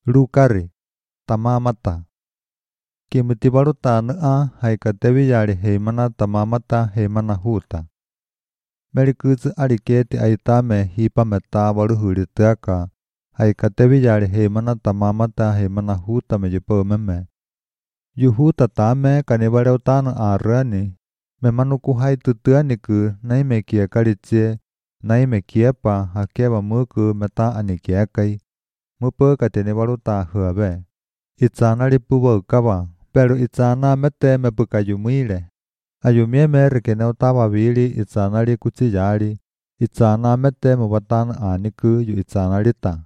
Lukari, tamamata. Kimutibaruta na haikatevi yari heimana tamamata heimana huta. Merikuzu ariketi aitame hipameta waruhuriteaka. Haikatevi yari heimana tamamata heimana huta me yupomeme. Yuhuta tame kanibareutana arani. Memanuku haitutuaniku naimekia karitse. Naimekiepa hakeba muku meta anikiakai. Mupo katenibaruta huabe. Itzana lipuwa ukaba. Pero itzana mete mepukayumile. Ayumieme rekeneutaba vili itzana li kuchiyari. Itzana mete mubatan aniku yu itzana lita.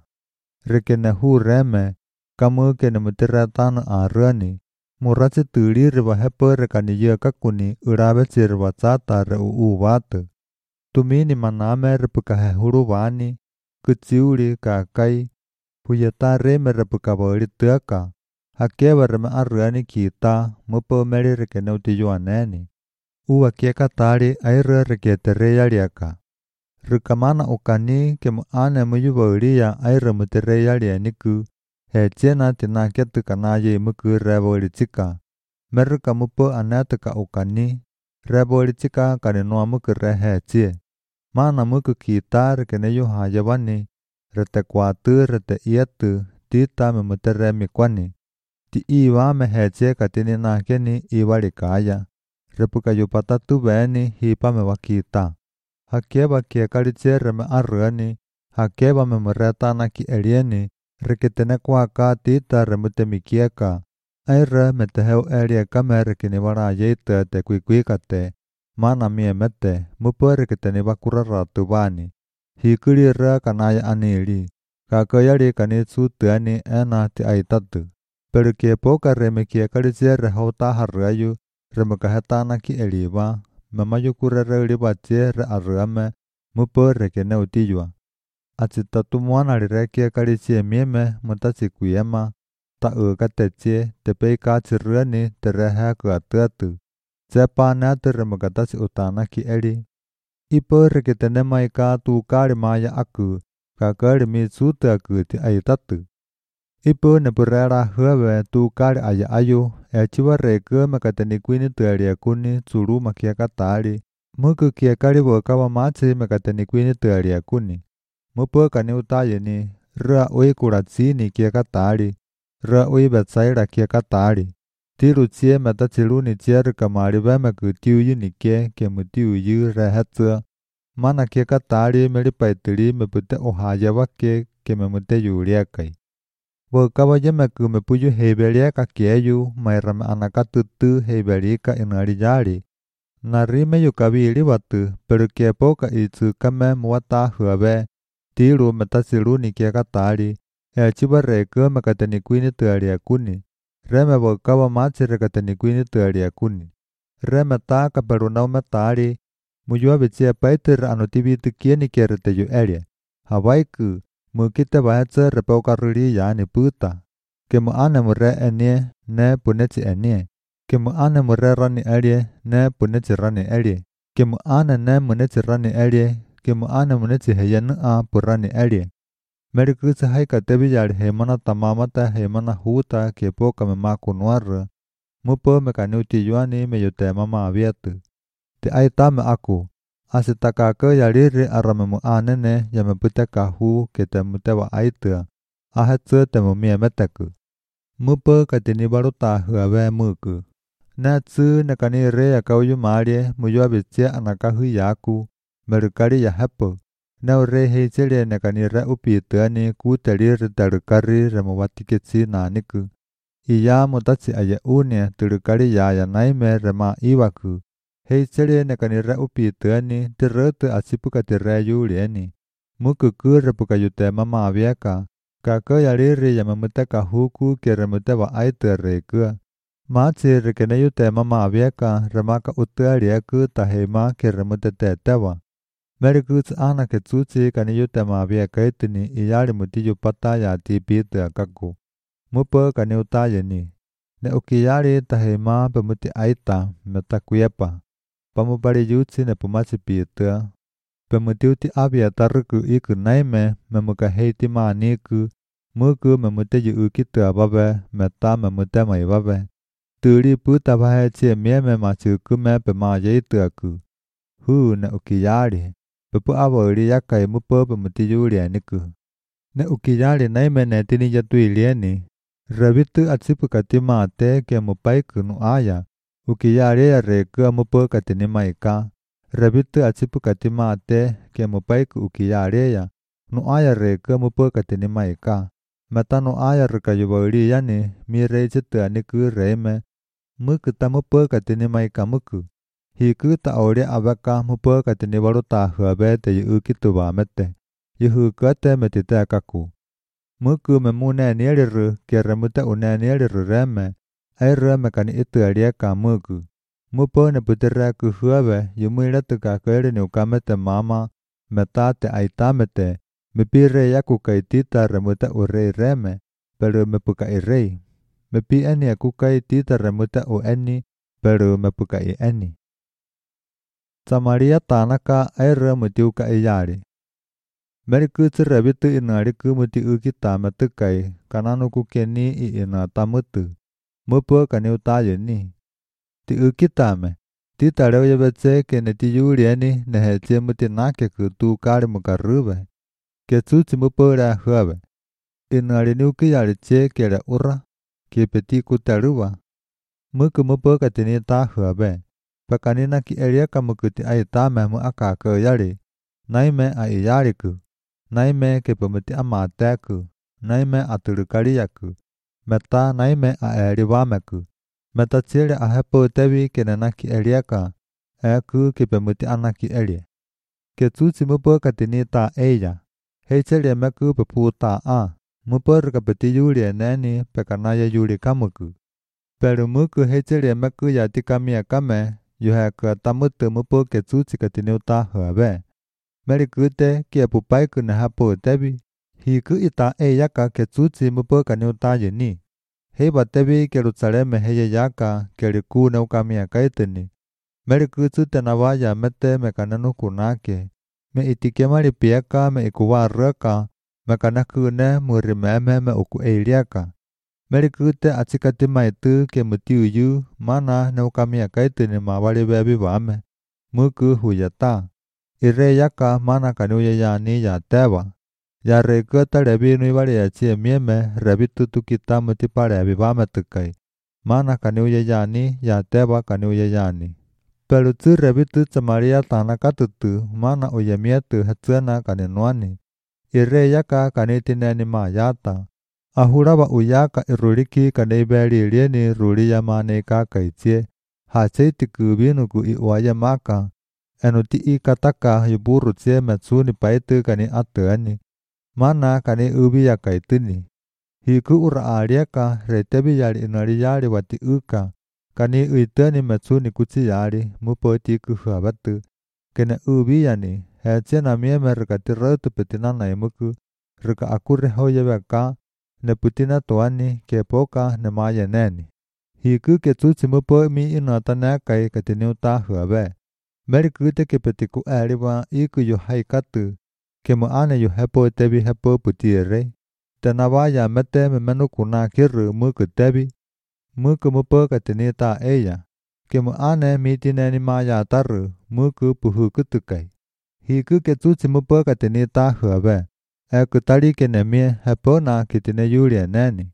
Rekenehu reme. Kamu kenemutiretan arani. Murachi tuli riba hepo rekaniye kakuni urabe chirba chata re uubatu. Tumini maname repukahehurubani. Kuchiuri kakai. Puyeta reme repukabori tuaka. Hakeba reme arani kita. Mupo meri rekeneuti yuaneni. Uwa kieka tari aire reketereya liaka. Rukamana ukani kemu ane muyubauria aire mutereya lianiku. Hechena tinaketu kanaye muku rebori chika. Meruka mupo anetuka ukani. Rebori chika kaninua muku rehechie. Mana muku kita rekeneyu hayabani. Rete kwatu rete ietu. Tita memuteremi kwani. Ti iwa mehechie katini nakeni iwa likaya. Repuka yupata tubeni hipa me wakita. Hakeba kiekariche reme arani. Hakeba me muretana ki elieni. Reketene kwaka tita remutemikieka. Aire meteheu elieka me rekinibara yeite te kuikuikate. Mana miemete. Mupo reketene bakura ratubani. Hikuri re kanaya anili. Kakayari kanitsu tuani ena ti aitatu. Pero kiepoka reme kiekariche rehauta harayu. Remukahetana ki eliba. Mamayukure re libache re arame. Mupo rekene utiyua. Achitatu mwana lirekie karichie mieme mutachi kuyema. Ta ukateche tepeika chirani tereha kuatuatu. Tsepa natu remukatachi utana ki eli. Ipo reketene maika tukari maya aku. Kakari mitsutu akuti aitatu. Ipo nepurera huwe tukari aya ayu. Echiwa reke mekateni kwini tualia kuni tsuru makiaka tari. Muku kiekari wakawa machi mekateni kwini tualia kuni. Mupo kani utayeni. Rea ui kuratsini kieka tari. Rea ui betsaira kieka tari. Tiru chie metachiruni chieru kamari veme kutiu yunike ke mutiu yu rehetsa. Mana kieka tari melipaitiri mepute ohaya wake ke memute yuriakai. Wakawa yemeku mepuyu heibelieka kieyu mairame anakatutu heibelika inarijari. Narime yukabili watu, pero kiepoka itsu kame muata huabe. Tiru metachiruni kieka tari. Echiwa reke mekateni kwini tualia kuni. Reme wakawa machi rekateni kwini tualia kuni. Reme taka perunau metari. Muyua bichia paitir anutibitu kieni kerete yu elia. Hawaiku. Mukite bahetsa repauka ruli yaani puta. Kemu ane mure enie, ne punechi enie. Kemu ane mure rani elie, ne punechi rani elie. Kemu ane ne munechi rani elie, kemu ane munechi heyenu a purani elie. Merikusi haika tebi yari heimana tamamata heimana huta kepoka me makunuaru. Mupo mekaniuti yuani me yute mama abietu. Ti aitame aku. Asitakake yariri aramemu anene yamepute kahu ketemutewa aitua. Ahetsu temu miemeteku. Mupo katinibaruta huawe muku. Netsu nekani re yakauyu marie muyua bichie anakahu yaku. Merukari ya hepo. Neu re heichile nekani re upituani kuteliri terukari remuwatiketsi naniku. Iya mutachi aya unie terukari ya naime rema iwaku. Heichile nekani re upituani tirutu asipuka tire yulieni. Muku kure puka yute mama avieka. Kako yariri yamemuteka huku keremutewa aitu rekua. Machi rekene yute mama avieka remaka utualieku tahema keremutetetewa. Merikuts ana ketsuchi kani yute ma avieka itini iyari mutiyu pata ya tipitu akaku. Mupo kani utayeni. Ne ukiyari tahema pemuti aita metakuyepa. Pamupari yutsi ne pumachi pitua. Pemutiuti aviataruku iku naime memuka heiti maaniku. Mưa cứ mà mưa tê dự kí tựa bà về, mẹ ta mà mưa tê mày bà về. Từ đi bữa ta bà hẹ chê mẹ mẹ mà chữ cứ mẹ bè mà giấy tựa cứ. Hư nè ukiyari. Bè bữa avo đi giá cày mưa bơ bè mưa tê dụ liền nè cứ. Nè ukiyari nãy mẹ nè tê ni giá tùy liền nè. Rabitu atsipu katima te ke mưa bay cứ nụ aya. Ukiyari ya re cứ mưa bơ katini mày ka. Rabitu atsipu katima te ke mưa bay cứ ukiyari ya. Nụ aya re cứ mưa bơ katini mày ka. Mà ta nụ aya re ka yubo đi ya nè. Mi re chết tựa nè cứ re mẹ. Mưa cứ ta mưa bơ katini mày ka mưa cứ. Hi cứ ta ore avaka mưa bơ katini baru ta hua be te yu kitu ba mete. Yu hu ka te me te te kaku. Mưa cứ me mu nè nè rư kia ra mưa ta u nè nè rư re me. Ai re me ka ni itu aria ka mưa cứ. Mưa bơ ne pute ra cứ hua be yu mưa ra tu ka ka re ni ka mete mama. Me ta te ai ta mete. Me pi re ya ku kai tita ra mưa ta u re me. Pero me puka i re. Me pi eni aku kai tita ra mưa ta u eni. Pero me puka i eni. Samaria tanaka ai re mutiu ka iyari. Meri kutsu rabitu inari ku muti uki tamatu kai kananu ku keni I ina tamutu. Mupo kani utayo ni. Ti uki tame. Ti tareo yabetse ke ne ti yurieni ne heche muti nake ku tu kari mukarube. Ke tsutsi mupo ra huabe. Inari ni uki yari che ke ra ura. Ke peti kutaruba. Muku mupo katini ta huabe. Pakanina ki eria kamukuti ai tame mu akaka yari. Naime ai yari ku. Naime ke pemeti amate ku. Naime aturukari yaku. Meta naime a eri wameku. Meta tsire a hepo tevi ke nanaki eria ka. Eku ke pemeti anaki eria. Ke tsutsi mupo katini ta eya. Hei tsire meku pepu ta a. Mupo rukapeti yuri neni pekanaya yuri kamuku. Pero muku hei tsire meku yati kamia kame. Yuhe ka tamutu mupo ke tsutsi katini uta huabe. Meri kute kia pupai ku na hapo tebi. Hi ku ita yaka ke tsutsi mupo ka ni uta yini. Hei ba tebi ke rutsareme heye yaka ke riku na ukamia kaitini. Meri kutsu tena vaya mete me kananu kunake. Me itike mari pieka me ikuwa reka. Me kanaku ne muri meme me uku eiriaka. Meri kute atsikati maitu ke mutiu yu mana na ukamia kaitini mawari bebi wame. Muku huyata. Ire yaka mana kanuya ya ni ya teba. Ya rekota rebi nui bari ya chie mieme rebi tutu kita muti pare abi vame tukai. Mana kanuya ya ni ya teba kanuya ya ni. Pero tu rebi tu samaria tanaka tutu mana uye mietu hetsena kaninuani. Ire yaka kanitineni ma yata. Ahuraba uyaka iruriki kaniberi lieni ruri ya mane ka kaitie. Haseiti kubinu ku iwaya maka. Enuti I kataka yuburu tse metsuni paitu kani atuani. Mana kani ubi ya kaituni. Hiku ura ariaka retebi yari inari yari wati uka. Kani uitani metsuni kuchi yari mupoti kuhuabatu. Kene ubi yani heche na mieme rikati rautu petinana imuku. Rika akure hoye weka ne putina tuani ke poka ne maya neni. Hiku ke tsutsi mupo mi inatana kai katini utahuabe. Meri kute ke petiku ariwa iku yu haikatu. Ke mu ane yu hepo tebi hepo putiere. Tena vaya mete me menu kuna kiru muku tebi. Muku mupo katini ta eya. Ke mu ane mitineni maya taru muku puhu kutukai. Hiku ke tsutsi mupo katini ta huabe. Eku tari ke nemie hepo na kitine yuria neni.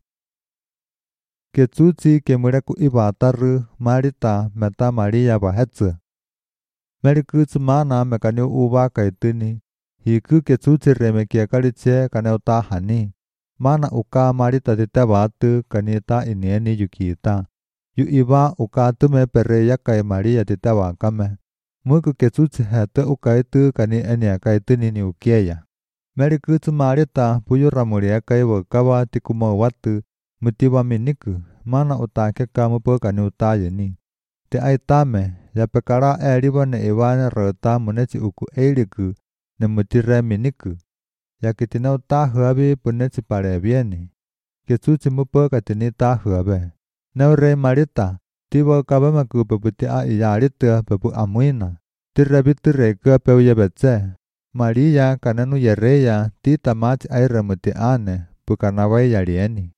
Ke tsutsi ke mureku iba taru marita meta maria bahetsu. Meri kutsu mana me kani uwa kaituni. Hiku ke tsutsi reme kia kariche kani uta hani. Mana uka marita tite watu kani ta inieni yukita. Yu iwa uka tume pere yakai maria tite wakame. Muku ke tsutsi hete ukaitu kani enia kaituni ni ukieya. Meri kutsu marita puyu ramuri yakai wakawa tikumo watu. Mutiwa miniku. Mana utake kamupo kani uta yini. Te aitame. Ya pekara eriwa ne iwane rota munechi uku eiriku ne mutire miniku. Ya kitina uta huabi punechi pare bieni. Ke tsutsi mupo katini ta huabe. Neure marita. Tiwa kabama ku peputi a iyaritu pepu amuina. Tirabitu reka peu yebetse. Maria kananu yereya tita machi aire muti ane. pukanawai yalieni.